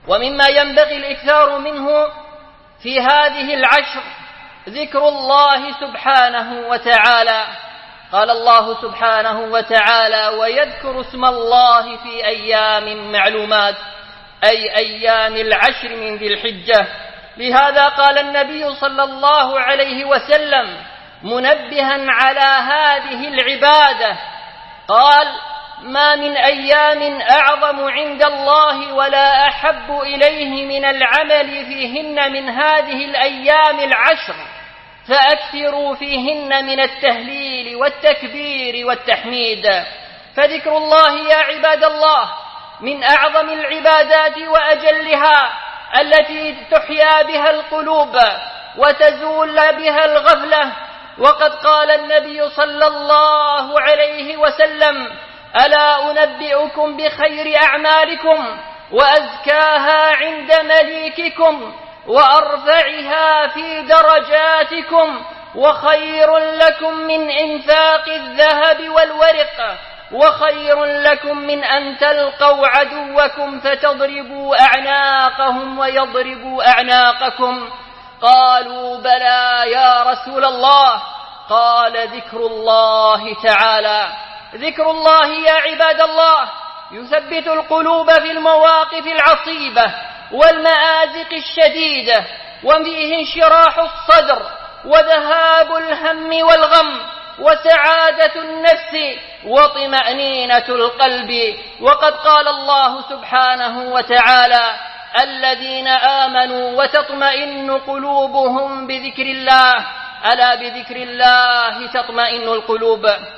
ومما ينبغي الإكثار منه في هذه العشر ذكر الله سبحانه وتعالى. قال الله سبحانه وتعالى: ويذكر اسم الله في أيام معلومات، أي أيام العشر من ذي الحجة. لهذا قال النبي صلى الله عليه وسلم منبها على هذه العبادة، قال: ما من أيام أعظم عند الله ولا أحب إليه من العمل فيهن من هذه الأيام العشر، فأكثروا فيهن من التهليل والتكبير والتحميد. فذكر الله يا عباد الله من أعظم العبادات وأجلها، التي تحيا بها القلوب وتزول بها الغفلة. وقد قال النبي صلى الله عليه وسلم: ألا أنبئكم بخير أعمالكم وأزكاها عند مليككم وأرفعها في درجاتكم وخير لكم من إنفاق الذهب والورق وخير لكم من أن تلقوا عدوكم فتضربوا أعناقهم ويضربوا أعناقكم. قالوا: بلى يا رسول الله. قال: ذكر الله تعالى. ذكر الله يا عباد الله يثبت القلوب في المواقف العصيبة والمآزق الشديدة، وفيه انشراح الصدر وذهاب الهم والغم وسعادة النفس وطمأنينة القلب. وقد قال الله سبحانه وتعالى: الذين آمنوا وتطمئن قلوبهم بذكر الله، ألا بذكر الله تطمئن القلوب.